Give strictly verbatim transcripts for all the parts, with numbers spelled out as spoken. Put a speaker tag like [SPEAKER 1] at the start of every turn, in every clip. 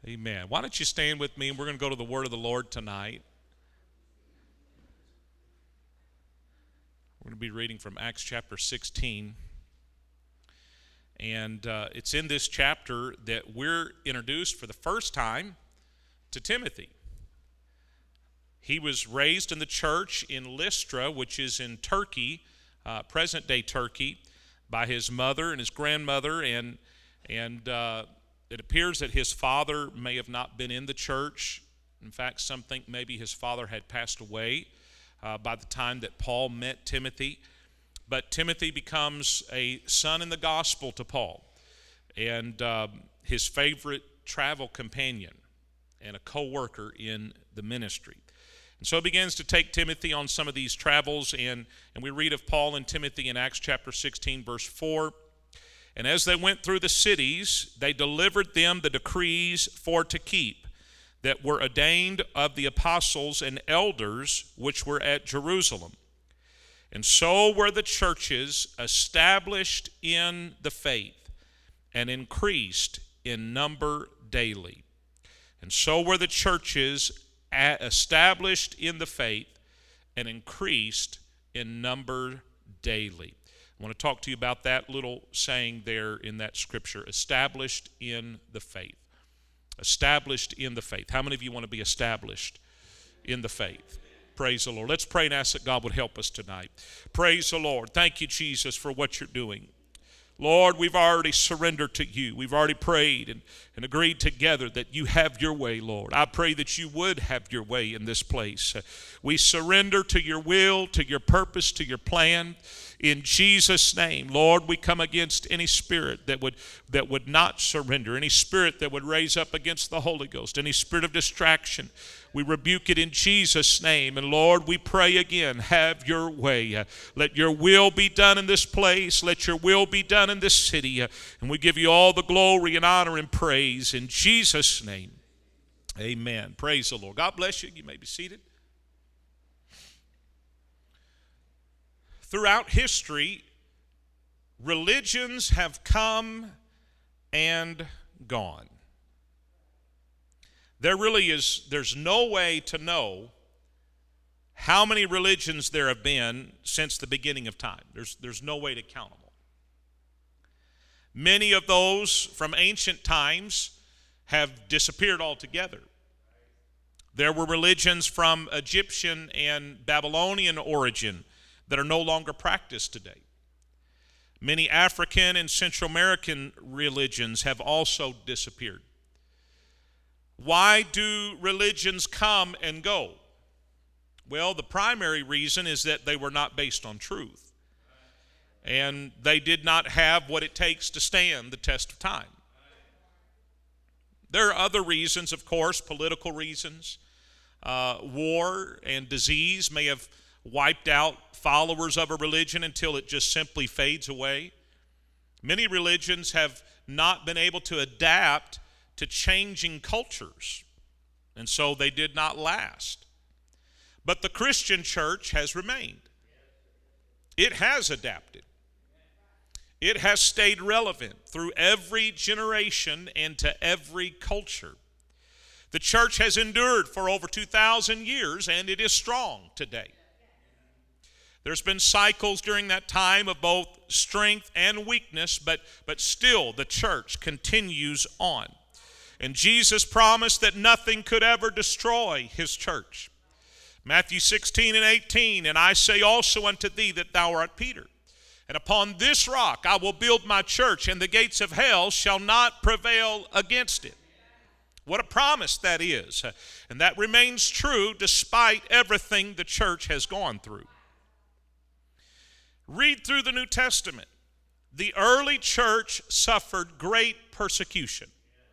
[SPEAKER 1] Amen. Why don't you stand with me, and we're going to go to the Word of the Lord tonight. We're going to be reading from Acts chapter sixteen. And uh, it's in this chapter that we're introduced for the first time to Timothy. He was raised in the church in Lystra, which is in Turkey, uh, present-day Turkey, by his mother and his grandmother, and and uh, it appears that his father may have not been in the church. In fact, some think maybe his father had passed away uh, by the time that Paul met Timothy. But Timothy becomes a son in the gospel to Paul, and uh, his favorite travel companion and a co-worker in the ministry. And so he begins to take Timothy on some of these travels, and, and we read of Paul and Timothy in Acts chapter sixteen, verse four. And as they went through the cities, they delivered them the decrees for to keep that were ordained of the apostles and elders which were at Jerusalem. And so were the churches established in the faith and increased in number daily. And so were the churches established in the faith and increased in number daily. I want to talk to you about that little saying there in that scripture, established in the faith. Established in the faith. How many of you want to be established in the faith? Praise the Lord. Let's pray and ask that God would help us tonight. Praise the Lord. Thank you, Jesus, for what you're doing. Lord, we've already surrendered to you. We've already prayed and, and agreed together that you have your way, Lord. I pray that you would have your way in this place. We surrender to your will, to your purpose, to your plan. In Jesus' name, Lord, we come against any spirit that would that would not surrender, any spirit that would raise up against the Holy Ghost, any spirit of distraction. We rebuke it in Jesus' name. And Lord, we pray again, have your way. Uh, let your will be done in this place. Let your will be done in this city. Uh, and we give you all the glory and honor and praise in Jesus' name. Amen. Praise the Lord. God bless you. You may be seated. Throughout history, religions have come and gone. There really is, there's no way to know how many religions there have been since the beginning of time. There's, there's no way to count them all. Many of those from ancient times have disappeared altogether. There were religions from Egyptian and Babylonian origin that are no longer practiced today. Many African and Central American religions have also disappeared. Why do religions come and go? Well, the primary reason is that they were not based on truth. And they did not have what it takes to stand the test of time. There are other reasons, of course, political reasons. Uh, war and disease may have wiped out followers of a religion until it just simply fades away. Many religions have not been able to adapt to changing cultures, and so they did not last. But the Christian church has remained. It has adapted. It has stayed relevant through every generation and to every culture. The church has endured for over two thousand years, and it is strong today. There's been cycles during that time of both strength and weakness, but, but still the church continues on. And Jesus promised that nothing could ever destroy his church. Matthew sixteen and eighteen, and I say also unto thee that thou art Peter, and upon this rock I will build my church, and the gates of hell shall not prevail against it. What a promise that is. And that remains true despite everything the church has gone through. Read through the New Testament. The early church suffered great persecution.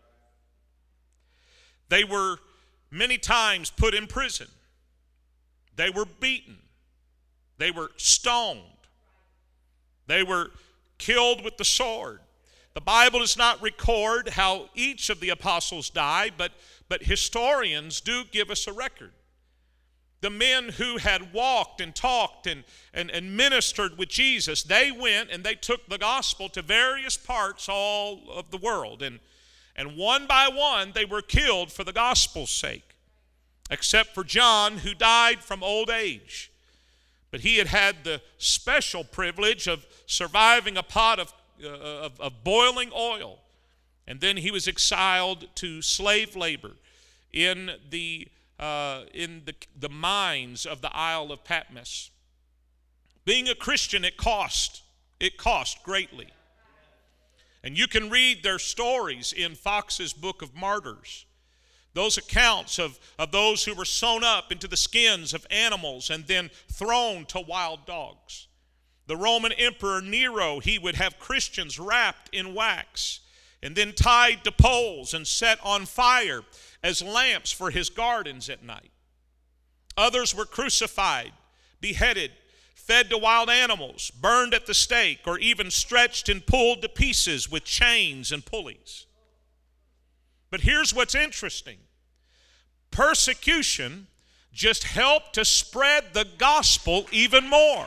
[SPEAKER 1] They were many times put in prison. They were beaten. They were stoned. They were killed with the sword. The Bible does not record how each of the apostles died, but, but historians do give us a record. The men who had walked and talked and, and, and ministered with Jesus, they went and they took the gospel to various parts all of the world. And, And one by one, they were killed for the gospel's sake, except for John, who died from old age. But he had had the special privilege of surviving a pot of, uh, of, of boiling oil. And then he was exiled to slave labor in the, uh, in the, the mines of the Isle of Patmos. Being a Christian, it cost. It cost greatly. And you can read their stories in Fox's Book of Martyrs. Those accounts of, of those who were sewn up into the skins of animals and then thrown to wild dogs. The Roman Emperor Nero, he would have Christians wrapped in wax and then tied to poles and set on fire as lamps for his gardens at night. Others were crucified, beheaded, fed to wild animals, burned at the stake, or even stretched and pulled to pieces with chains and pulleys. But here's what's interesting. Persecution just helped to spread the gospel even more.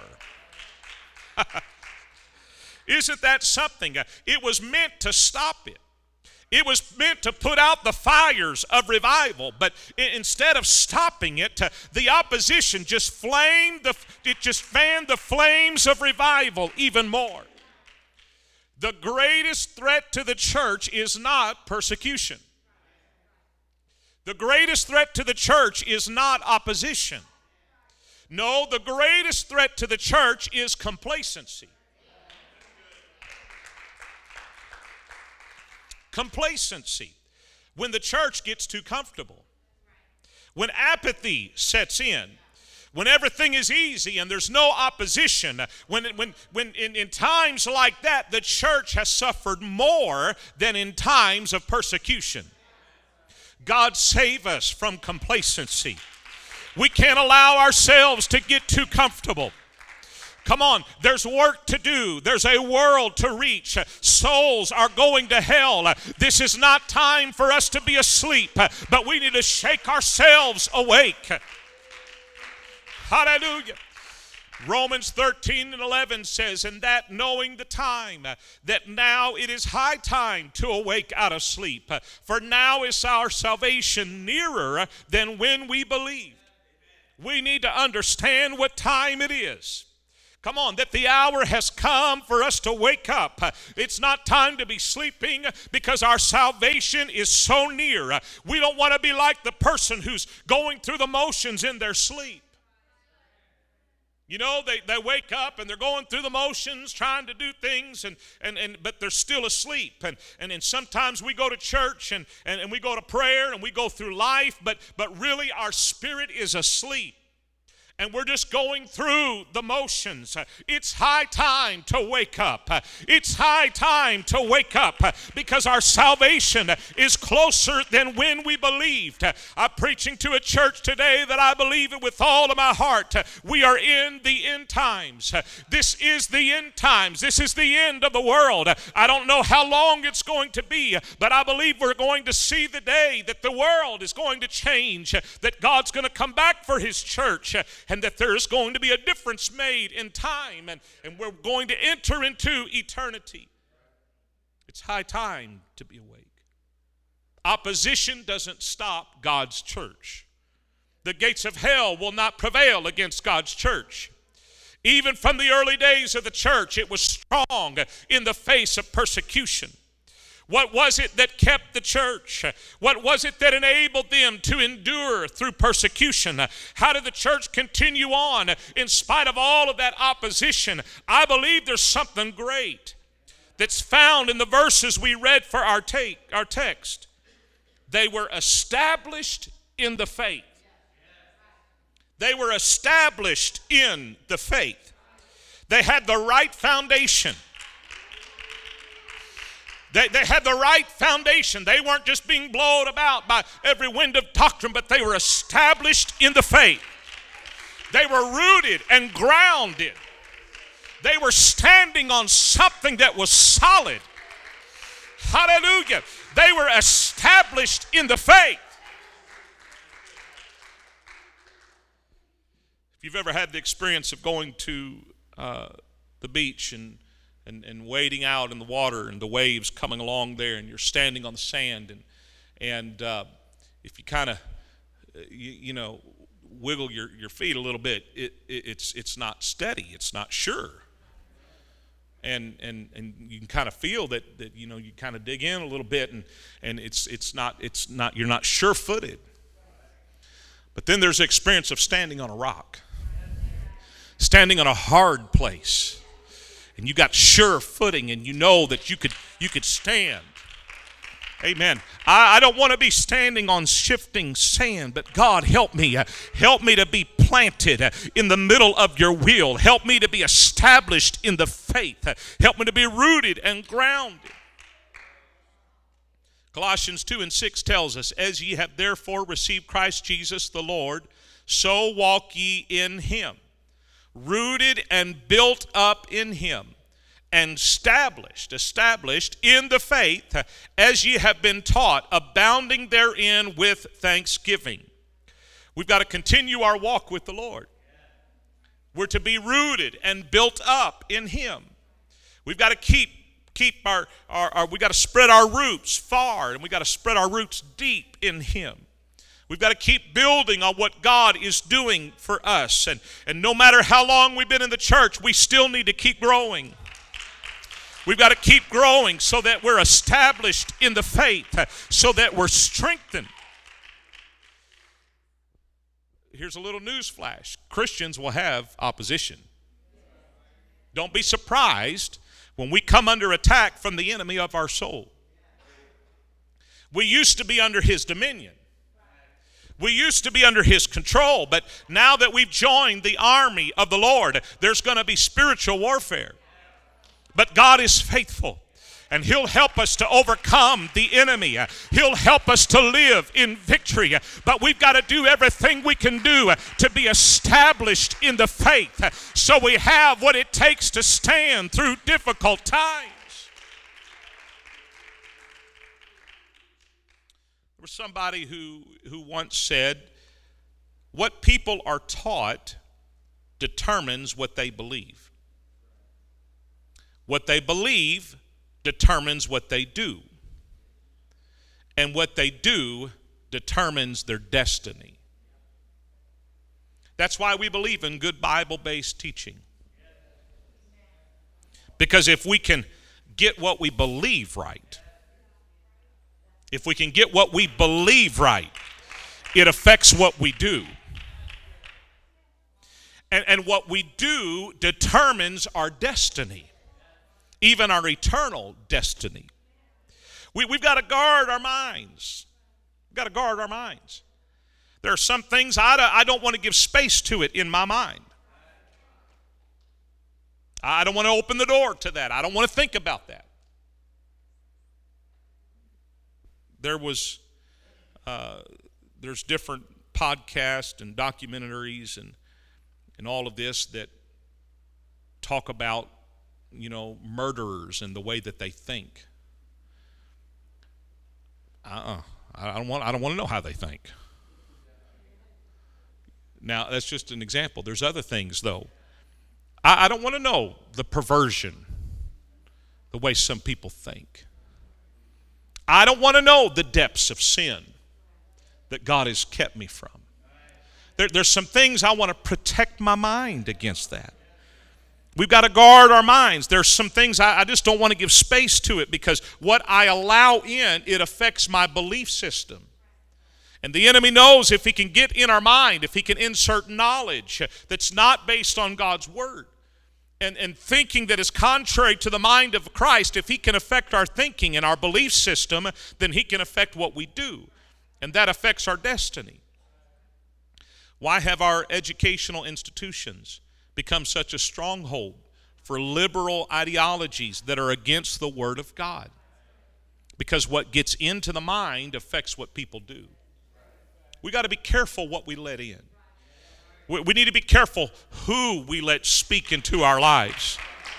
[SPEAKER 1] Isn't that something? It was meant to stop it. It was meant to put out the fires of revival, but instead of stopping it, the opposition just flamed the, it just fanned the flames of revival even more. The greatest threat to the church is not persecution. The greatest threat to the church is not opposition. No, the greatest threat to the church is complacency. Complacency. When the church gets too comfortable. When apathy sets in. When everything is easy and there's no opposition. When, when, when in, in times like that, the church has suffered more than in times of persecution. God save us from complacency. We can't allow ourselves to get too comfortable. Come on, there's work to do. There's a world to reach. Souls are going to hell. This is not time for us to be asleep, but we need to shake ourselves awake. Hallelujah. Romans thirteen and eleven says, and that knowing the time, that now it is high time to awake out of sleep. For now is our salvation nearer than when we believed. We need to understand what time it is. Come on, that the hour has come for us to wake up. It's not time to be sleeping because our salvation is so near. We don't want to be like the person who's going through the motions in their sleep. You know, they, they wake up and they're going through the motions, trying to do things, and, and, and but they're still asleep. And, and, and sometimes we go to church and, and, and we go to prayer and we go through life, but, but really our spirit is asleep. And we're just going through the motions. It's high time to wake up. It's high time to wake up because our salvation is closer than when we believed. I'm preaching to a church today that I believe it with all of my heart. We are in the end times. This is the end times. This is the end of the world. I don't know how long it's going to be, but I believe we're going to see the day that the world is going to change, that God's going to come back for his church, and that there's going to be a difference made in time, and, and we're going to enter into eternity. It's high time to be awake. Opposition doesn't stop God's church. The gates of hell will not prevail against God's church. Even from the early days of the church, it was strong in the face of persecution. What was it that kept the church? What was it that enabled them to endure through persecution? How did the church continue on in spite of all of that opposition? I believe there's something great that's found in the verses we read for our, take, our text. They were established in the faith. They were established in the faith. They had the right foundation. They, they had the right foundation. They weren't just being blown about by every wind of doctrine, but they were established in the faith. They were rooted and grounded. They were standing on something that was solid. Hallelujah. They were established in the faith. If you've ever had the experience of going to uh, the beach and and, and wading out in the water and the waves coming along there, and you're standing on the sand, and and uh, if you kind of you, you know wiggle your, your feet a little bit, it, it it's it's not steady, it's not sure, and and and you can kind of feel that that you know you kind of dig in a little bit, and and it's it's not it's not you're not sure-footed. But then there's the experience of standing on a rock, standing on a hard place, and you got sure footing, and you know that you could you could stand. Amen. I, I don't want to be standing on shifting sand, but God, help me. Uh, help me to be planted uh, in the middle of your will. Help me to be established in the faith. Uh, help me to be rooted and grounded. Colossians two and six tells us, as ye have therefore received Christ Jesus the Lord, so walk ye in him, rooted and built up in him, and established, established in the faith, as ye have been taught, abounding therein with thanksgiving. We've got to continue our walk with the Lord. We're to be rooted and built up in him. We've got to keep keep our, our, our we got to spread our roots far, and we got to spread our roots deep in him. We've got to keep building on what God is doing for us. And, and no matter how long we've been in the church, we still need to keep growing. We've got to keep growing so that we're established in the faith, so that we're strengthened. Here's a little news flash. Christians will have opposition. Don't be surprised when we come under attack from the enemy of our soul. We used to be under his dominion. We used to be under his control, but now that we've joined the army of the Lord, there's going to be spiritual warfare. But God is faithful, and he'll help us to overcome the enemy. He'll help us to live in victory. But we've got to do everything we can do to be established in the faith, so we have what it takes to stand through difficult times. There was somebody who, who once said, what people are taught determines what they believe. What they believe determines what they do. And what they do determines their destiny. That's why we believe in good Bible-based teaching. Because if we can get what we believe right, if we can get what we believe right, it affects what we do. And, and what we do determines our destiny. Even our eternal destiny. We, we've got to guard our minds. We've got to guard our minds. There are some things I, I don't want to give space to it in my mind. I don't want to open the door to that. I don't want to think about that. There was, uh, there's different podcasts and documentaries and, and all of this that talk about, you know, murderers and the way that they think. Uh-uh. I don't want I don't want to know how they think. Now, that's just an example. There's other things, though. I, I don't want to know the perversion, the way some people think. I don't want to know the depths of sin that God has kept me from. There, there's some things I want to protect my mind against that. We've got to guard our minds. There's some things I, I just don't want to give space to it, because what I allow in, it affects my belief system. And the enemy knows if he can get in our mind, if he can insert knowledge that's not based on God's word, and, and thinking that is contrary to the mind of Christ, if he can affect our thinking and our belief system, then he can affect what we do. And that affects our destiny. Why have our educational institutions become such a stronghold for liberal ideologies that are against the Word of God? Because what gets into the mind affects what people do. We got to be careful what we let in. We, we need to be careful who we let speak into our lives.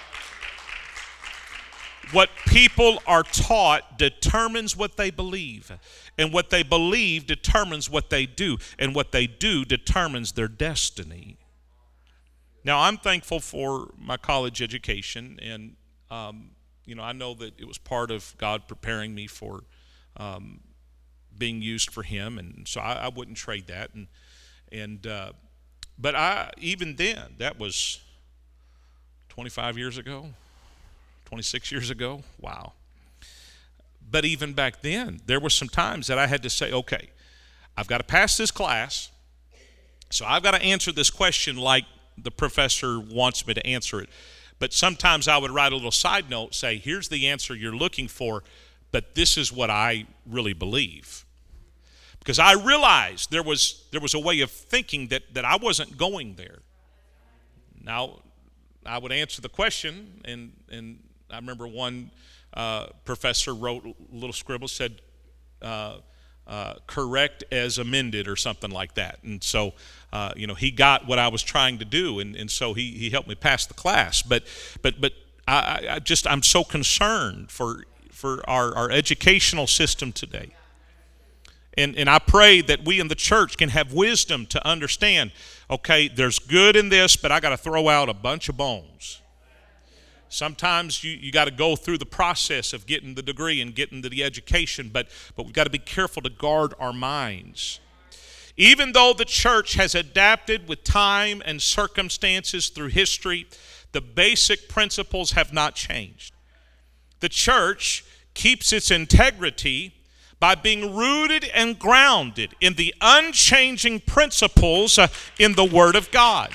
[SPEAKER 1] What people are taught determines what they believe. And what they believe determines what they do. And what they do determines their destiny. Now, I'm thankful for my college education, and uh, um, you know, I know that it was part of God preparing me for um, being used for Him, and so I, I wouldn't trade that. And and uh, but I even then, that was twenty-five years ago, twenty-six years ago. Wow. But even back then, there were some times that I had to say, okay, I've got to pass this class, so I've got to answer this question like the professor wants me to answer it. But sometimes I would write a little side note, say, here's the answer you're looking for, but this is what I really believe. Because I realized there was there was a way of thinking that, that I wasn't going there. Now, I would answer the question, and, and I remember one uh, professor wrote a little scribble, said, uh, uh, correct as amended or something like that. And so, uh, you know, he got what I was trying to do, and, and so he, he helped me pass the class. But but but I, I just, I'm so concerned for for our, our educational system today. And and I pray that we in the church can have wisdom to understand, okay, there's good in this, but I got to throw out a bunch of bones. Sometimes you, you got to go through the process of getting the degree and getting the education, but, but we've got to be careful to guard our minds. Even though the church has adapted with time and circumstances through history, the basic principles have not changed. The church keeps its integrity by being rooted and grounded in the unchanging principles uh, in the Word of God.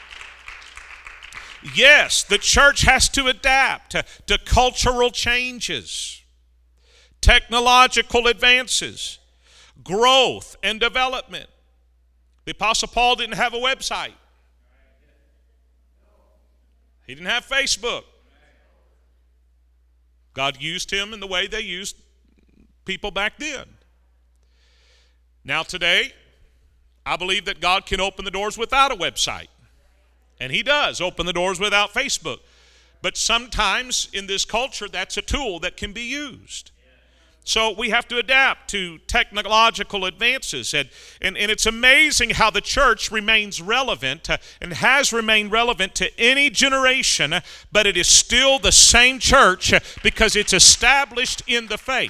[SPEAKER 1] Yes, the church has to adapt to, to cultural changes, technological advances, growth and development. The Apostle Paul didn't have a website. He didn't have Facebook. God used him in the way they used people back then. Now today, I believe that God can open the doors without a website. And He does open the doors without Facebook. But sometimes in this culture, that's a tool that can be used. So we have to adapt to technological advances. And, and, and it's amazing how the church remains relevant uh, and has remained relevant to any generation, uh, but it is still the same church uh, because it's established in the faith.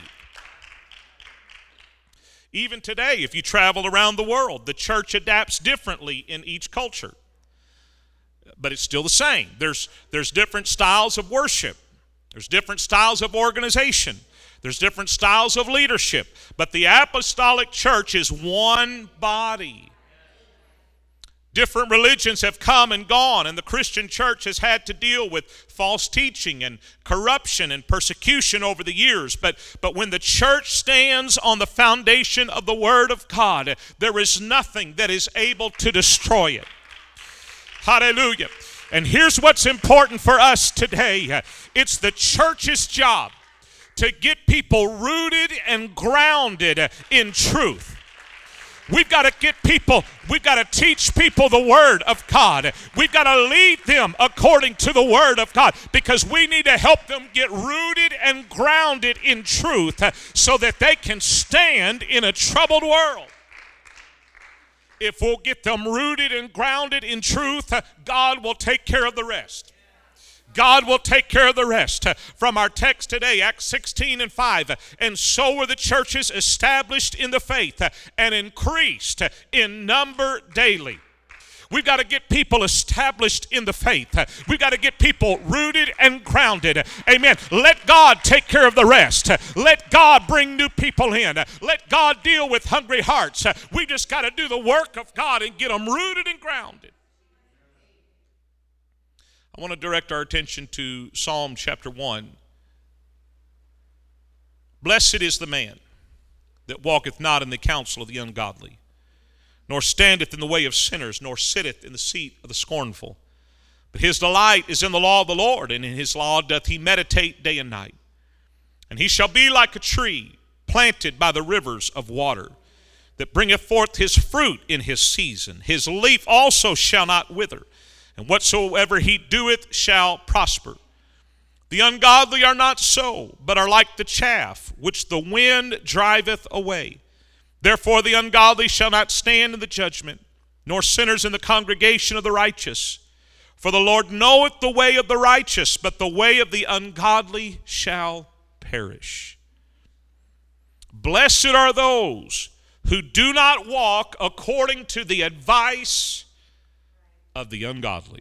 [SPEAKER 1] Even today, if you travel around the world, the church adapts differently in each culture. But it's still the same. There's, there's different styles of worship. There's different styles of organization. There's different styles of leadership. But the apostolic church is one body. Different religions have come and gone, and the Christian church has had to deal with false teaching and corruption and persecution over the years. But, but when the church stands on the foundation of the Word of God, there is nothing that is able to destroy it. Hallelujah. And here's what's important for us today. It's the church's job to get people rooted and grounded in truth. We've got to get people, we've got to teach people the Word of God. We've got to lead them according to the Word of God because we need to help them get rooted and grounded in truth so that they can stand in a troubled world. If we'll get them rooted and grounded in truth, God will take care of the rest. God will take care of the rest. From our text today, Acts sixteen and five, and so were the churches established in the faith and increased in number daily. We've got to get people established in the faith. We've got to get people rooted and grounded. Amen. Let God take care of the rest. Let God bring new people in. Let God deal with hungry hearts. We just got to do the work of God and get them rooted and grounded. I want to direct our attention to Psalm chapter one. Blessed is the man that walketh not in the counsel of the ungodly, nor standeth in the way of sinners, nor sitteth in the seat of the scornful. But his delight is in the law of the Lord, and in his law doth he meditate day and night. And he shall be like a tree planted by the rivers of water, that bringeth forth his fruit in his season. His leaf also shall not wither, and whatsoever he doeth shall prosper. The ungodly are not so, but are like the chaff, which the wind driveth away. Therefore the ungodly shall not stand in the judgment, nor sinners in the congregation of the righteous. For the Lord knoweth the way of the righteous, but the way of the ungodly shall perish. Blessed are those who do not walk according to the advice of the ungodly,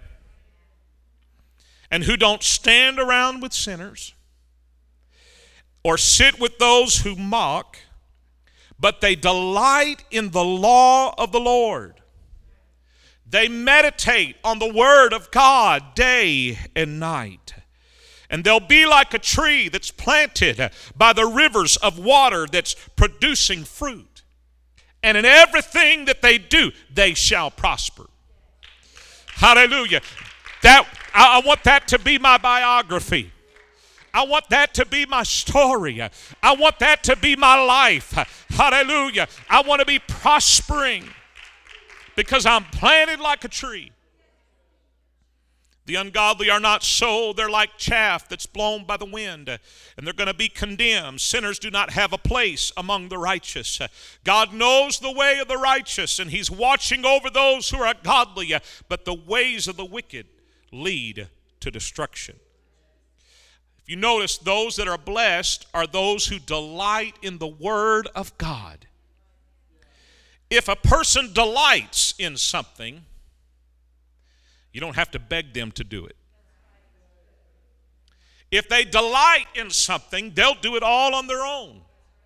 [SPEAKER 1] and who don't stand around with sinners, or sit with those who mock, but they delight in the law of the Lord. They meditate on the word of God day and night. And they'll be like a tree that's planted by the rivers of water that's producing fruit. And in everything that they do, they shall prosper. Hallelujah. That, I, I want that to be my biography. I want that to be my story. I want that to be my life. Hallelujah. I want to be prospering because I'm planted like a tree. The ungodly are not so. They're like chaff that's blown by the wind, and they're going to be condemned. Sinners do not have a place among the righteous. God knows the way of the righteous, and he's watching over those who are godly, but the ways of the wicked lead to destruction. If you notice, those that are blessed are those who delight in the word of God. If a person delights in something, you don't have to beg them to do it. If they delight in something, they'll do it all on their own.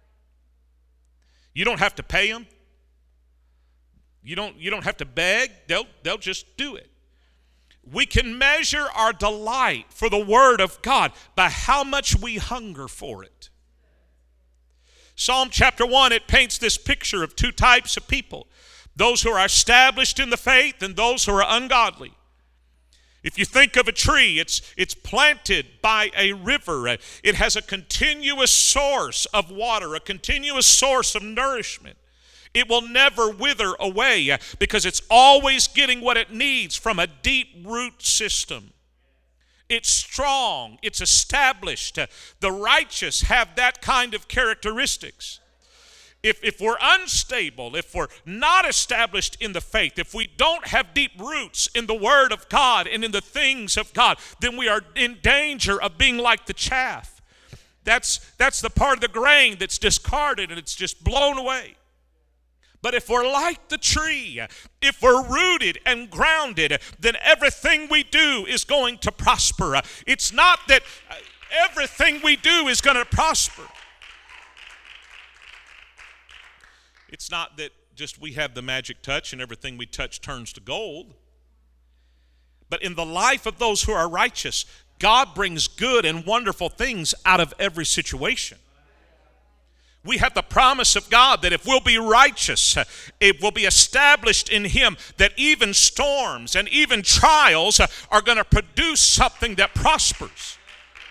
[SPEAKER 1] You don't have to pay them. You don't, you don't have to beg. They'll, they'll just do it. We can measure our delight for the Word of God by how much we hunger for it. Psalm chapter one, it paints this picture of two types of people. Those who are established in the faith and those who are ungodly. If you think of a tree, it's, it's planted by a river. It has a continuous source of water, a continuous source of nourishment. It will never wither away because it's always getting what it needs from a deep root system. It's strong. It's established. The righteous have that kind of characteristics. If, if we're unstable, if we're not established in the faith, if we don't have deep roots in the Word of God and in the things of God, then we are in danger of being like the chaff. That's, that's the part of the grain that's discarded and it's just blown away. But if we're like the tree, if we're rooted and grounded, then everything we do is going to prosper. It's not that everything we do is going to prosper. It's not that just we have the magic touch and everything we touch turns to gold. But in the life of those who are righteous, God brings good and wonderful things out of every situation. We have the promise of God that if we'll be righteous, it will be established in Him that even storms and even trials are going to produce something that prospers.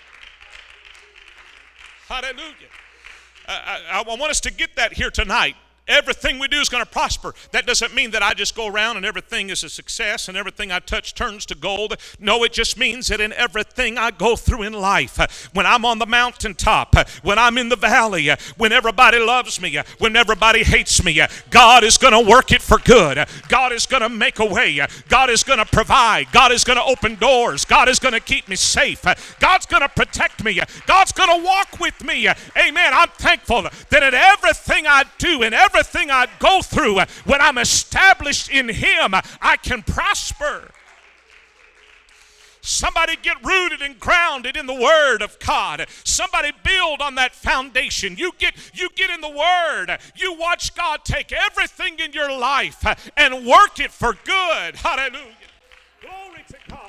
[SPEAKER 1] Hallelujah. I, I, I want us to get that here tonight. Everything we do is going to prosper. That doesn't mean that I just go around and everything is a success and everything I touch turns to gold. No, it just means that in everything I go through in life, when I'm on the mountaintop, when I'm in the valley, when everybody loves me, when everybody hates me, God is going to work it for good. God is going to make a way. God is going to provide. God is going to open doors. God is going to keep me safe. God's going to protect me. God's going to walk with me. Amen. I'm thankful that in everything I do, in every Everything I go through, when I'm established in Him, I can prosper. Somebody get rooted and grounded in the Word of God. Somebody build on that foundation. You get, you get in the Word. You watch God take everything in your life and work it for good. Hallelujah. Glory to God.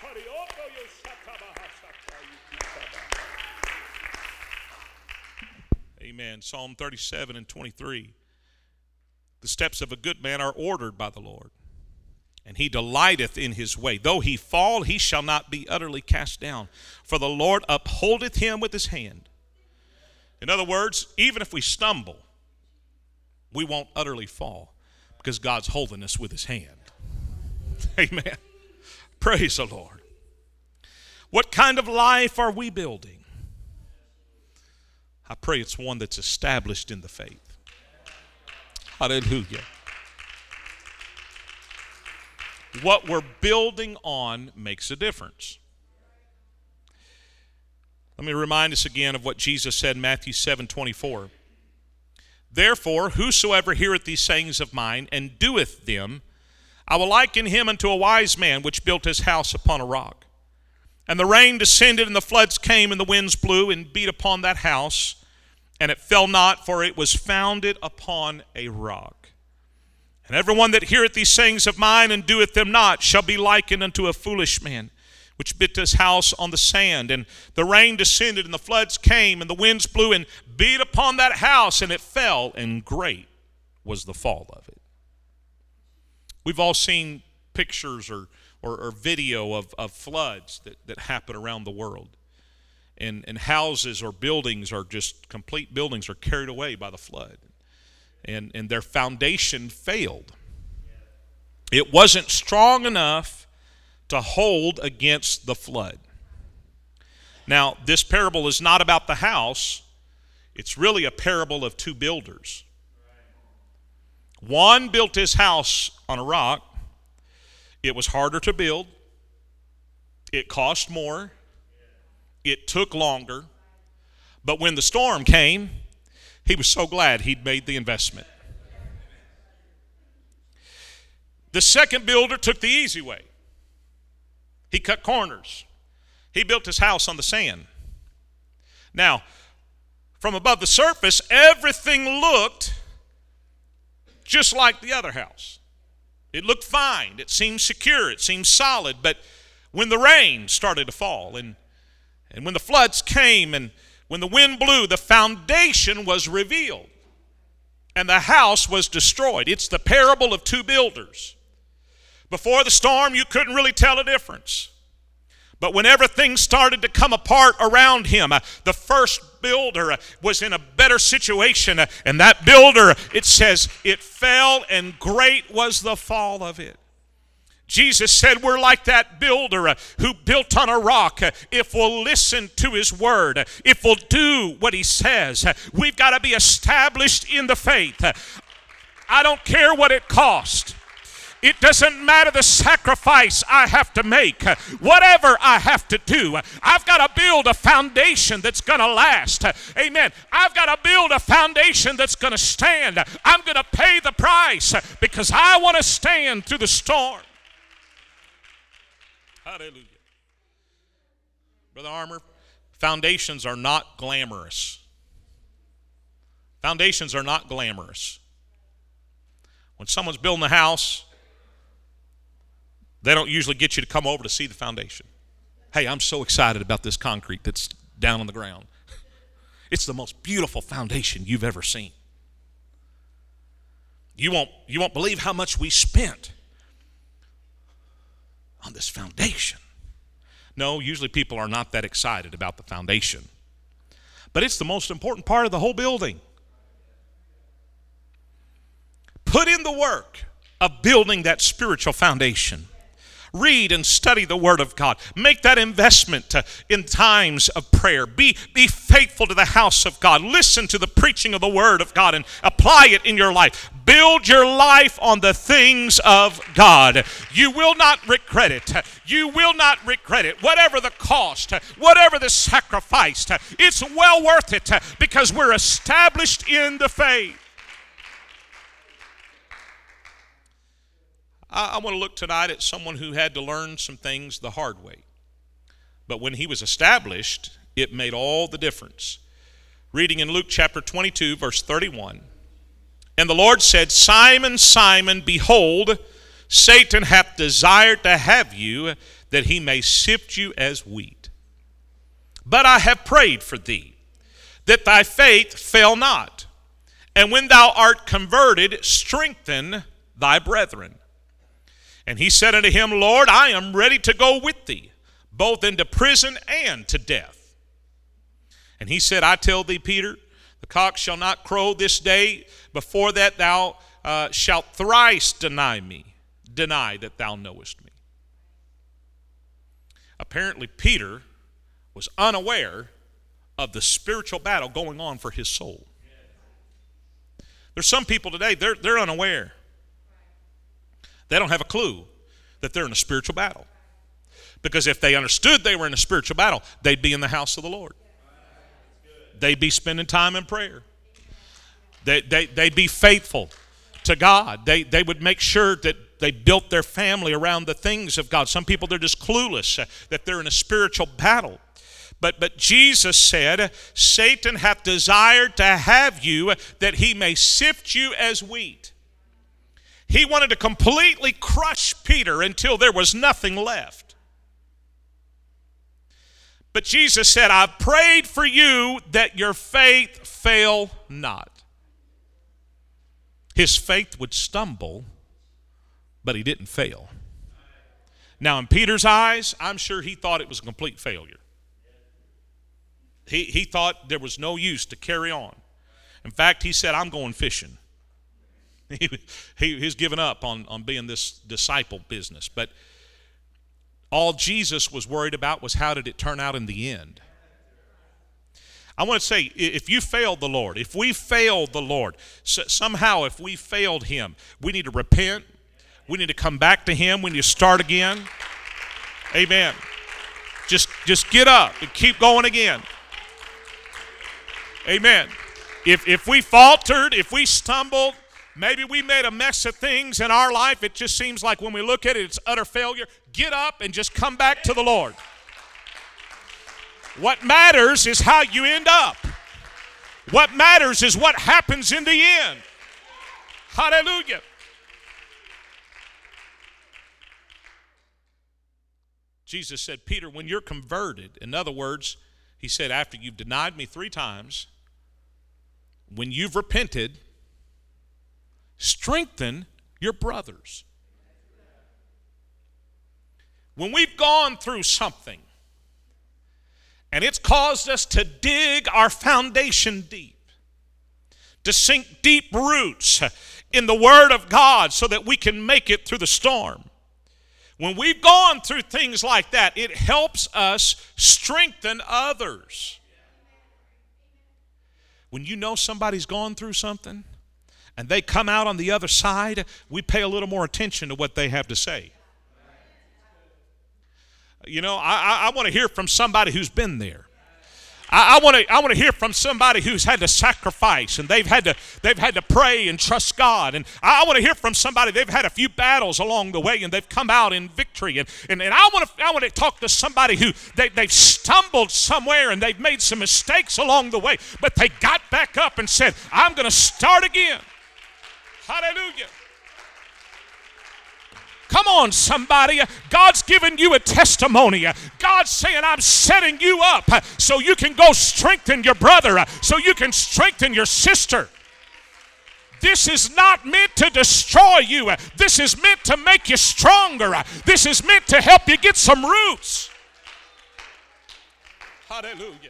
[SPEAKER 1] Amen. Psalm thirty-seven and twenty-three. The steps of a good man are ordered by the Lord, and he delighteth in his way. Though he fall, he shall not be utterly cast down, for the Lord upholdeth him with his hand. In other words, even if we stumble, we won't utterly fall because God's holding us with his hand. Amen. Praise the Lord. What kind of life are we building? I pray it's one that's established in the faith. Hallelujah. What we're building on makes a difference. Let me remind us again of what Jesus said in Matthew seven twenty-four. Therefore, whosoever heareth these sayings of mine, and doeth them, I will liken him unto a wise man, which built his house upon a rock. And the rain descended, and the floods came, and the winds blew, and beat upon that house, and it fell not, for it was founded upon a rock. And everyone that heareth these sayings of mine, and doeth them not, shall be likened unto a foolish man, which built his house on the sand. And the rain descended, and the floods came, and the winds blew, and beat upon that house, and it fell, and great was the fall of it. We've all seen pictures or, or, or video of, of floods that, that happen around the world. And, and houses or buildings are just, complete buildings are carried away by the flood. And, and their foundation failed. It wasn't strong enough to hold against the flood. Now, this parable is not about the house. It's really a parable of two builders. One built his house on a rock. It was harder to build. It cost more. It took longer. But when the storm came, he was so glad he'd made the investment. The second builder took the easy way. He cut corners. He built his house on the sand. Now, from above the surface, everything looked just like the other house. It looked fine. It seemed secure. It seemed solid. But when the rain started to fall and, and when the floods came and when the wind blew, the foundation was revealed and the house was destroyed. It's the parable of two builders. Before the storm, you couldn't really tell a difference. But when everything started to come apart around him, uh, the first builder uh, was in a better situation. Uh, and that builder, it says, it fell and great was the fall of it. Jesus said we're like that builder uh, who built on a rock. Uh, if we'll listen to his word, uh, if we'll do what he says, uh, we've got to be established in the faith. Uh, I don't care what it costs. It doesn't matter the sacrifice I have to make, whatever I have to do. I've got to build a foundation that's going to last. Amen. I've got to build a foundation that's going to stand. I'm going to pay the price because I want to stand through the storm. Hallelujah. Brother Armour, foundations are not glamorous. Foundations are not glamorous. When someone's building a house, they don't usually get you to come over to see the foundation. Hey, I'm so excited about this concrete that's down on the ground. It's the most beautiful foundation you've ever seen. You won't, you won't believe how much we spent on this foundation. No, usually people are not that excited about the foundation. But it's the most important part of the whole building. Put in the work of building that spiritual foundation. Read and study the Word of God. Make that investment uh, in times of prayer. Be, be faithful to the house of God. Listen to the preaching of the Word of God and apply it in your life. Build your life on the things of God. You will not regret it. You will not regret it. Whatever the cost, whatever the sacrifice, it's well worth it because we're established in the faith. I want to look tonight at someone who had to learn some things the hard way. But when he was established, it made all the difference. Reading in Luke chapter twenty-two, verse thirty-one. And the Lord said, Simon, Simon, behold, Satan hath desired to have you, that he may sift you as wheat. But I have prayed for thee, that thy faith fail not. And when thou art converted, strengthen thy brethren. And he said unto him, Lord, I am ready to go with thee, both into prison and to death. And he said, I tell thee, Peter, the cock shall not crow this day before that thou uh, shalt thrice deny me, deny that thou knowest me. Apparently, Peter was unaware of the spiritual battle going on for his soul. There's some people today, they're, they're unaware. They don't have a clue that they're in a spiritual battle. Because if they understood they were in a spiritual battle, they'd be in the house of the Lord. They'd be spending time in prayer. They, they, they'd be faithful to God. They, they would make sure that they built their family around the things of God. Some people, they're just clueless uh, that they're in a spiritual battle. But, but Jesus said, Satan hath desired to have you that he may sift you as wheat. He wanted to completely crush Peter until there was nothing left. But Jesus said, I've prayed for you that your faith fail not. His faith would stumble, but he didn't fail. Now, in Peter's eyes, I'm sure he thought it was a complete failure. He, he thought there was no use to carry on. In fact, he said, I'm going fishing. He, he, he's given up on, on being this disciple business. But all Jesus was worried about was how did it turn out in the end. I want to say, if you failed the Lord, if we failed the Lord, somehow if we failed him, we need to repent. We need to come back to him. We need to start again. Amen. Just, just get up and keep going again. Amen. If, if we faltered, if we stumbled, maybe we made a mess of things in our life. It just seems like when we look at it, it's utter failure. Get up and just come back to the Lord. What matters is how you end up. What matters is what happens in the end. Hallelujah. Jesus said, Peter, when you're converted, in other words, he said, after you've denied me three times, when you've repented, strengthen your brothers. When we've gone through something, and it's caused us to dig our foundation deep, to sink deep roots in the Word of God so that we can make it through the storm. When we've gone through things like that, it helps us strengthen others. When you know somebody's gone through something and they come out on the other side, we pay a little more attention to what they have to say. You know, I, I, I want to hear from somebody who's been there. I, I want to I want to hear from somebody who's had to sacrifice and they've had to they've had to pray and trust God. And I, I want to hear from somebody they've had a few battles along the way and they've come out in victory. And and, and I want to I want to talk to somebody who they, they've stumbled somewhere and they've made some mistakes along the way, but they got back up and said, I'm going to start again. Hallelujah. Come on, somebody. God's given you a testimony. God's saying, I'm setting you up so you can go strengthen your brother, so you can strengthen your sister. This is not meant to destroy you. This is meant to make you stronger. This is meant to help you get some roots. Hallelujah.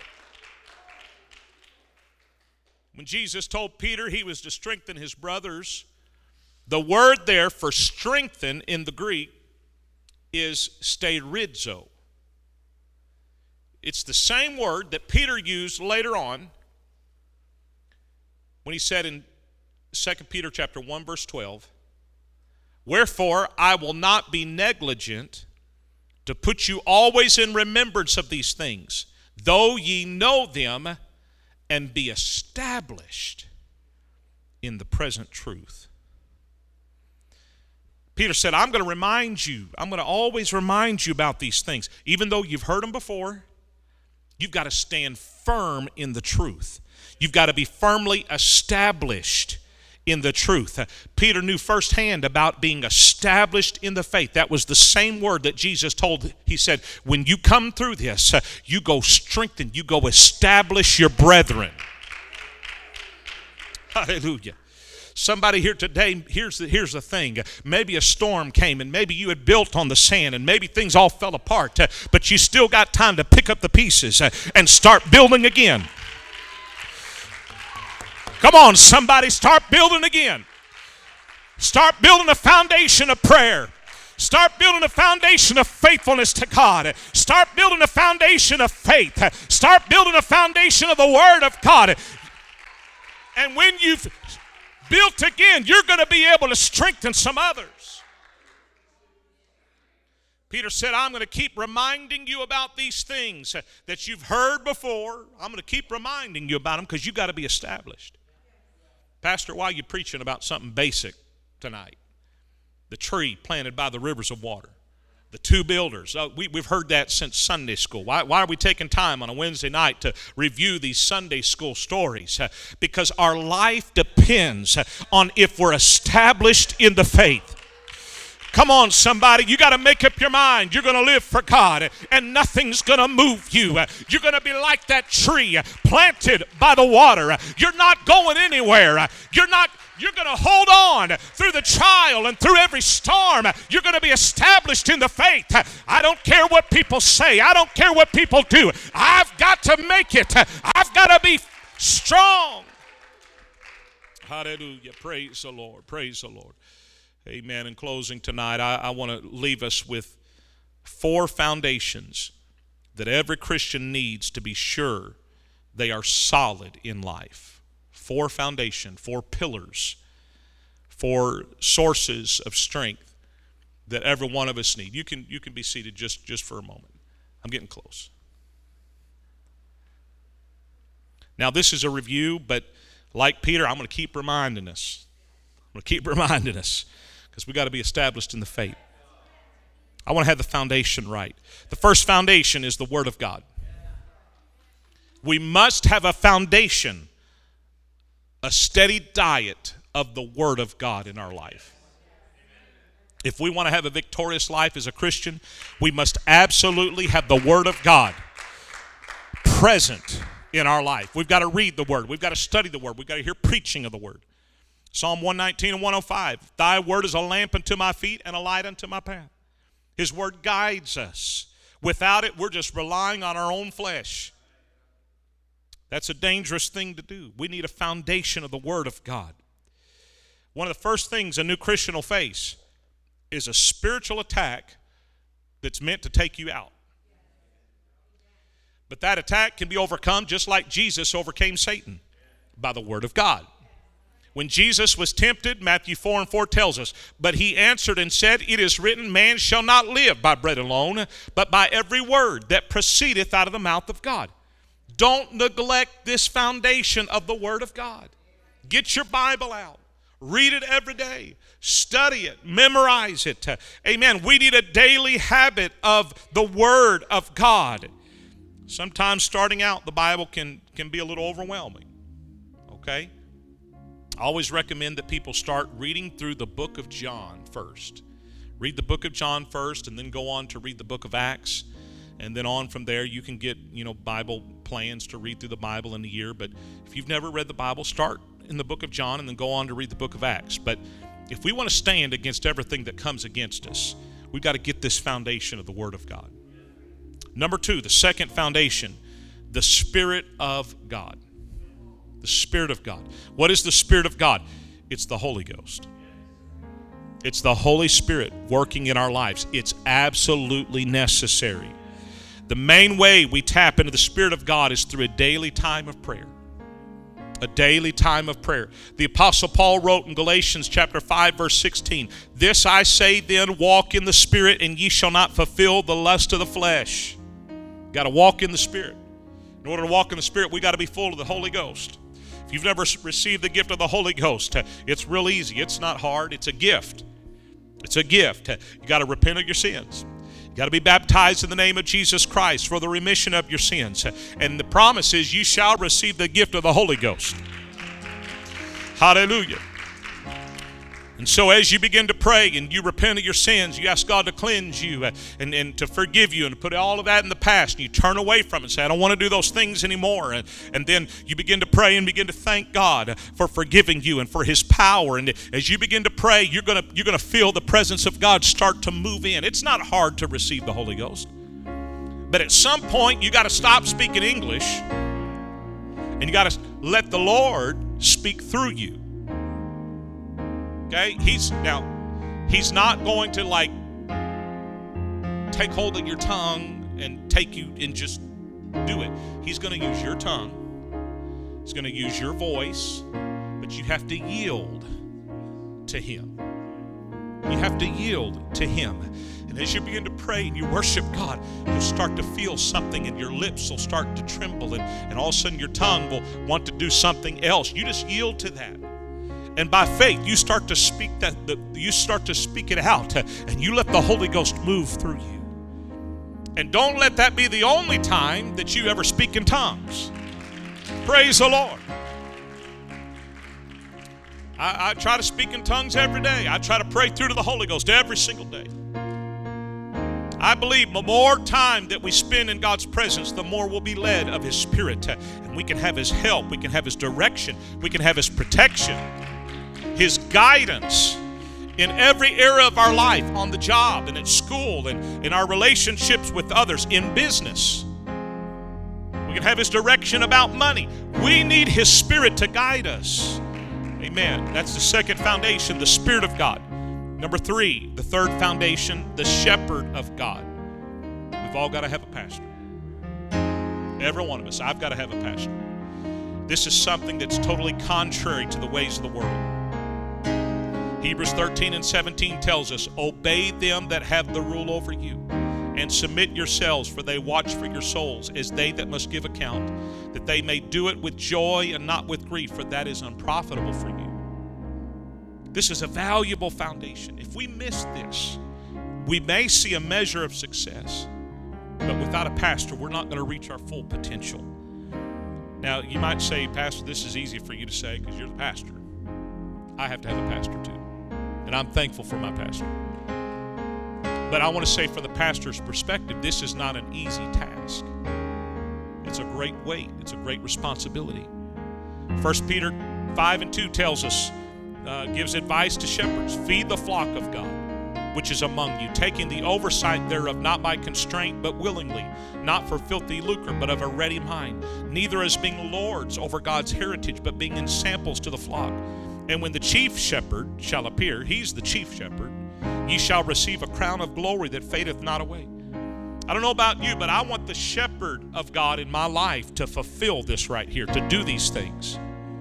[SPEAKER 1] When Jesus told Peter he was to strengthen his brothers, the word there for strengthen in the Greek is sterizo. It's the same word that Peter used later on when he said in Second Peter chapter one, verse twelve, wherefore I will not be negligent to put you always in remembrance of these things, though ye know them, and be established in the present truth. Peter said, I'm going to remind you, I'm going to always remind you about these things. Even though you've heard them before, you've got to stand firm in the truth. You've got to be firmly established in the truth. Uh, Peter knew firsthand about being established in the faith. That was the same word that Jesus told. He said, when you come through this, uh, you go strengthen, you go establish your brethren. Hallelujah. Somebody here today, here's the, here's the thing. Maybe a storm came and maybe you had built on the sand and maybe things all fell apart, uh, but you still got time to pick up the pieces uh, and start building again. Come on, somebody, start building again. Start building a foundation of prayer. Start building a foundation of faithfulness to God. Start building a foundation of faith. Start building a foundation of the Word of God. And when you've built again, you're going to be able to strengthen some others. Peter said, I'm going to keep reminding you about these things that you've heard before. I'm going to keep reminding you about them because you've got to be established. Pastor, why are you preaching about something basic tonight? The tree planted by the rivers of water. The two builders. Uh, we, we've heard that since Sunday school. Why, why are we taking time on a Wednesday night to review these Sunday school stories? Uh, because our life depends on if we're established in the faith. Come on, somebody. You got to make up your mind. You're going to live for God, and nothing's going to move you. You're going to be like that tree planted by the water. You're not going anywhere. You're not. You're going to hold on through the trial and through every storm. You're going to be established in the faith. I don't care what people say. I don't care what people do. I've got to make it. I've got to be strong. Hallelujah. Praise the Lord. Praise the Lord. Amen. In closing tonight, I, I want to leave us with four foundations that every Christian needs to be sure they are solid in life. Four foundation, four pillars, four sources of strength that every one of us need. You can, you can be seated just, just for a moment. I'm getting close. Now, this is a review, but like Peter, I'm going to keep reminding us. I'm going to keep reminding us. Because we got to be established in the faith. I want to have the foundation right. The first foundation is the Word of God. We must have a foundation, a steady diet of the Word of God in our life. If we want to have a victorious life as a Christian, we must absolutely have the Word of God present in our life. We've got to read the Word. We've got to study the Word. We've got to hear preaching of the Word. Psalm one nineteen and one oh five, thy word is a lamp unto my feet and a light unto my path. His word guides us. Without it, we're just relying on our own flesh. That's a dangerous thing to do. We need a foundation of the Word of God. One of the first things a new Christian will face is a spiritual attack that's meant to take you out. But that attack can be overcome just like Jesus overcame Satan, by the Word of God. When Jesus was tempted, Matthew four and four tells us, but he answered and said, it is written, man shall not live by bread alone, but by every word that proceedeth out of the mouth of God. Don't neglect this foundation of the Word of God. Get your Bible out. Read it every day. Study it. Memorize it. Amen. We need a daily habit of the Word of God. Sometimes starting out, the Bible can, can be a little overwhelming. Okay? I always recommend that people start reading through the book of John first. Read the book of John first and then go on to read the book of Acts. And then on from there, you can get, you know, Bible plans to read through the Bible in a year. But if you've never read the Bible, start in the book of John and then go on to read the book of Acts. But if we want to stand against everything that comes against us, we've got to get this foundation of the Word of God. Number two, the second foundation, the Spirit of God. The Spirit of God. What is the Spirit of God? It's the Holy Ghost. It's the Holy Spirit working in our lives. It's absolutely necessary. The main way we tap into the Spirit of God is through a daily time of prayer. A daily time of prayer. The Apostle Paul wrote in Galatians chapter five, verse sixteen, this I say then, walk in the Spirit, and ye shall not fulfill the lust of the flesh. Got to walk in the Spirit. In order to walk in the Spirit, we got to be full of the Holy Ghost. If you've never received the gift of the Holy Ghost, it's real easy. It's not hard. It's a gift. It's a gift. You got to repent of your sins. You got to be baptized in the name of Jesus Christ for the remission of your sins. And the promise is you shall receive the gift of the Holy Ghost. Hallelujah. And so as you begin to pray and you repent of your sins, you ask God to cleanse you and, and to forgive you and to put all of that in the past, and you turn away from it and say, I don't want to do those things anymore. And, and then you begin to pray and begin to thank God for forgiving you and for His power. And as you begin to pray, you're going to, you're going to feel the presence of God start to move in. It's not hard to receive the Holy Ghost. But at some point, you got to stop speaking English and you got to let the Lord speak through you. Okay, he's now he's not going to like take hold of your tongue and take you and just do it. He's going to use your tongue. He's going to use your voice, but you have to yield to Him. You have to yield to Him. And as you begin to pray and you worship God, you'll start to feel something, and your lips will start to tremble, and, and all of a sudden your tongue will want to do something else. You just yield to that. And by faith, you start to speak that, the, you start to speak it out, and you let the Holy Ghost move through you. And don't let that be the only time that you ever speak in tongues. Praise the Lord. I, I try to speak in tongues every day. I try to pray through to the Holy Ghost every single day. I believe the more time that we spend in God's presence, the more we'll be led of His Spirit. And we can have His help. We can have His direction. We can have His protection, His guidance in every area of our life, on the job and at school and in our relationships with others, in business. We can have His direction about money. We need His Spirit to guide us. Amen. That's the second foundation, the Spirit of God. Number three, the third foundation, the shepherd of God. We've all got to have a pastor. Every one of us, I've got to have a pastor. This is something that's totally contrary to the ways of the world. Hebrews thirteen and seventeen tells us, obey them that have the rule over you, and submit yourselves, for they watch for your souls, as they that must give account, that they may do it with joy and not with grief, for that is unprofitable for you. This is a valuable foundation. If we miss this, we may see a measure of success, but without a pastor, we're not going to reach our full potential. Now, you might say, Pastor, this is easy for you to say because you're the pastor. I have to have a pastor too, and I'm thankful for my pastor. But I want to say, from the pastor's perspective, this is not an easy task. It's a great weight. It's a great responsibility. First Peter five and two tells us, Uh, gives advice to shepherds. Feed the flock of God, which is among you, taking the oversight thereof, not by constraint, but willingly, not for filthy lucre, but of a ready mind, neither as being lords over God's heritage, but being in samples to the flock. And when the chief shepherd shall appear, he's the chief shepherd, ye shall receive a crown of glory that fadeth not away. I don't know about you, but I want the shepherd of God in my life to fulfill this right here, to do these things.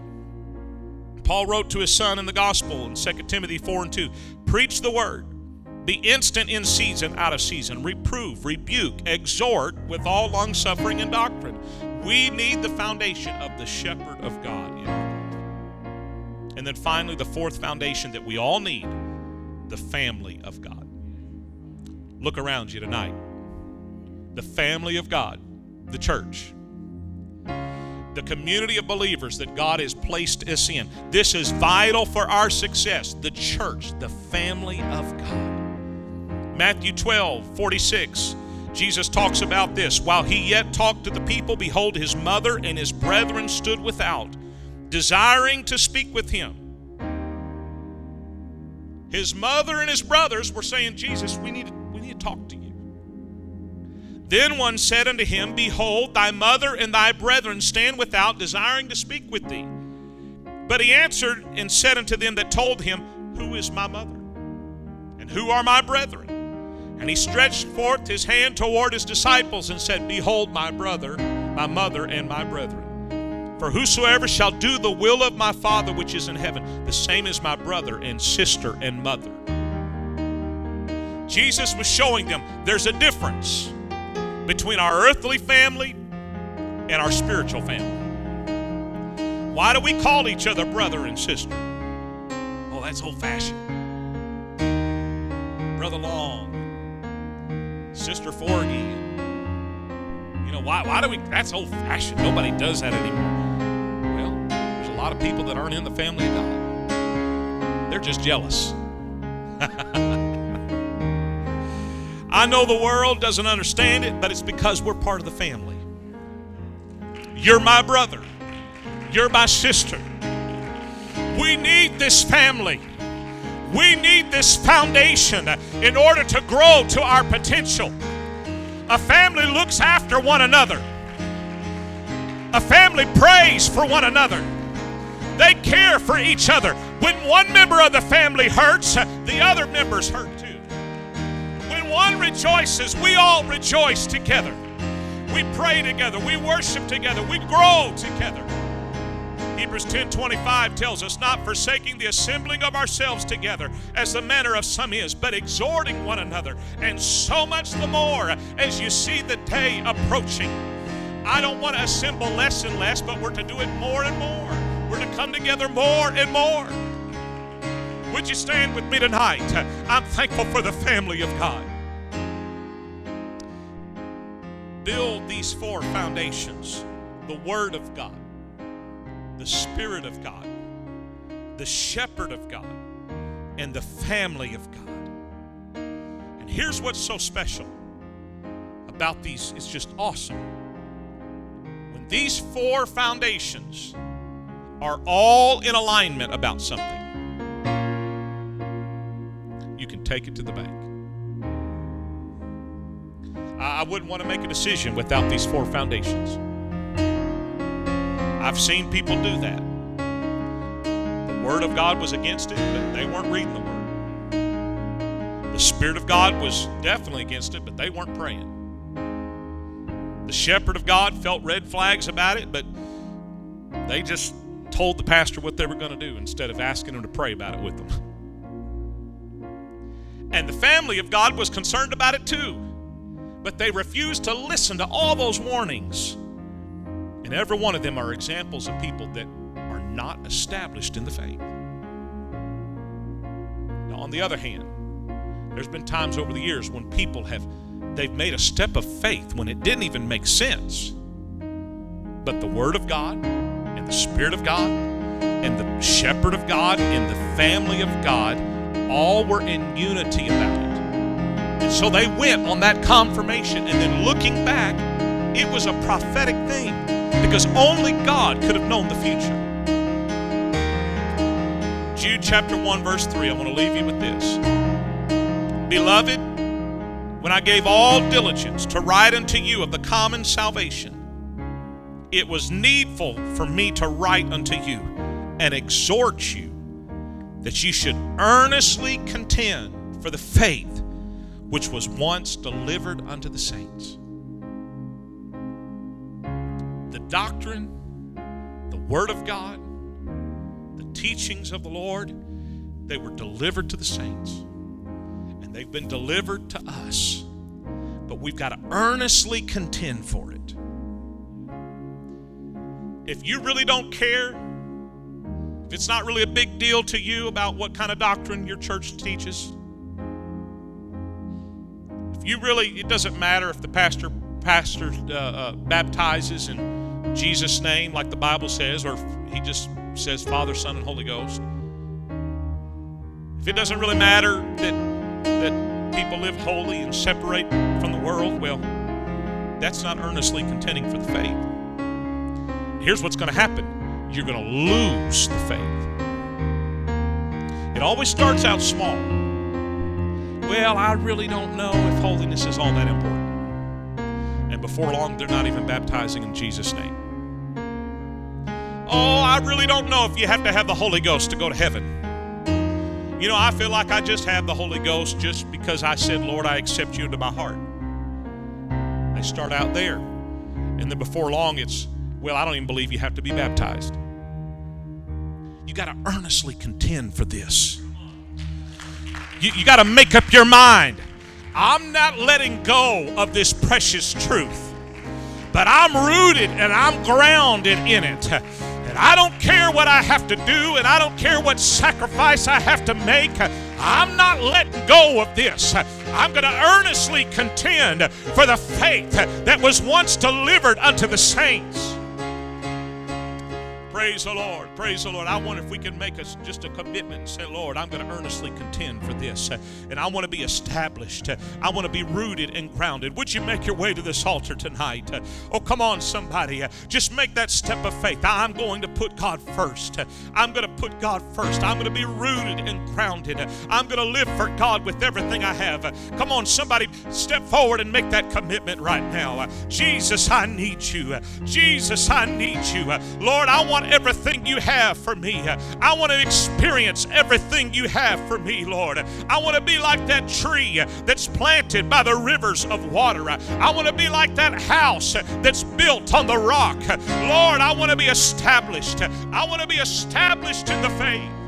[SPEAKER 1] Paul wrote to his son in the gospel in Second Timothy four and two, preach the word, be instant in season, out of season, reprove, rebuke, exhort with all longsuffering and doctrine. We need the foundation of the shepherd of God in our life. And then finally, the fourth foundation that we all need, the family of God. Look around you tonight. The family of God, the church. The community of believers that God has placed us in. This is vital for our success. The church, the family of God. Matthew twelve, forty-six, Jesus talks about this. While he yet talked to the people, behold, his mother and his brethren stood without, desiring to speak with him. His mother and his brothers were saying, Jesus, we need, we need to talk to you. Then one said unto him, behold, thy mother and thy brethren stand without, desiring to speak with thee. But he answered and said unto them that told him, who is my mother? And who are my brethren? And he stretched forth his hand toward his disciples and said, behold, my brother, my mother, and my brethren. For whosoever shall do the will of my Father which is in heaven, the same is my brother and sister and mother. Jesus was showing them there's a difference between our earthly family and our spiritual family. Why do we call each other brother and sister? Oh, that's old-fashioned. Brother Long, Sister Forgy. You know, why, why do we, that's old-fashioned. Nobody does that anymore. Well, there's a lot of people that aren't in the family of God. They're just jealous. I know the world doesn't understand it, but it's because we're part of the family. You're my brother. You're my sister. We need this family. We need this foundation in order to grow to our potential. A family looks after one another. A family prays for one another. They care for each other. When one member of the family hurts, the other members hurt too. One rejoices, we all rejoice together. We pray together, we worship together, we grow together. Hebrews ten twenty-five tells us, not forsaking the assembling of ourselves together, as the manner of some is, but exhorting one another, and so much the more as you see the day approaching. I don't want to assemble less and less, but we're to do it more and more. We're to come together more and more. Would you stand with me tonight? I'm thankful for the family of God. Build these four foundations: the Word of God, the Spirit of God, the Shepherd of God, and the family of God. And here's what's so special about these. It's just awesome. When these four foundations are all in alignment about something, you can take it to the bank. I wouldn't want to make a decision without these four foundations. I've seen people do that. The Word of God was against it, but they weren't reading the Word. The Spirit of God was definitely against it, but they weren't praying. The Shepherd of God felt red flags about it, but they just told the pastor what they were going to do instead of asking him to pray about it with them. And the family of God was concerned about it too, but they refused to listen to all those warnings. And every one of them are examples of people that are not established in the faith. Now, on the other hand, there's been times over the years when people have, they've made a step of faith when it didn't even make sense. But the Word of God and the Spirit of God and the Shepherd of God and the family of God all were in unity about it. And so they went on that confirmation, and then looking back, it was a prophetic thing because only God could have known the future. Jude chapter one verse three, I want to leave you with this. Beloved, when I gave all diligence to write unto you of the common salvation, it was needful for me to write unto you and exhort you that you should earnestly contend for the faith which was once delivered unto the saints. The doctrine, the Word of God, the teachings of the Lord, they were delivered to the saints. And they've been delivered to us. But we've got to earnestly contend for it. If you really don't care, if it's not really a big deal to you about what kind of doctrine your church teaches, if you really, it doesn't matter if the pastor pastor uh, uh, baptizes in Jesus' name like the Bible says, or if he just says Father, Son, and Holy Ghost. If it doesn't really matter that that people live holy and separate from the world, well, that's not earnestly contending for the faith. Here's what's going to happen. You're going to lose the faith. It always starts out small. Well, I really don't know if holiness is all that important. And before long, they're not even baptizing in Jesus' name. Oh, I really don't know if you have to have the Holy Ghost to go to heaven. You know, I feel like I just have the Holy Ghost just because I said, Lord, I accept you into my heart. They start out there. And then before long, it's, well, I don't even believe you have to be baptized. You got to earnestly contend for this. You, you got to make up your mind. I'm not letting go of this precious truth, but I'm rooted and I'm grounded in it. And I don't care what I have to do, and I don't care what sacrifice I have to make. I'm not letting go of this. I'm going to earnestly contend for the faith that was once delivered unto the saints. Praise the Lord. Praise the Lord. I wonder if we can make us just a commitment and say, Lord, I'm going to earnestly contend for this. And I want to be established. I want to be rooted and grounded. Would you make your way to this altar tonight? Oh, come on, somebody. Just make that step of faith. I'm going to put God first. I'm going to put God first. I'm going to be rooted and grounded. I'm going to live for God with everything I have. Come on, somebody, step forward and make that commitment right now. Jesus, I need you. Jesus, I need you. Lord, I want everything you have for me. I want to experience everything you have for me, Lord. I want to be like that tree that's planted by the rivers of water. I want to be like that house that's built on the rock. Lord, I want to be established. I want to be established in the faith.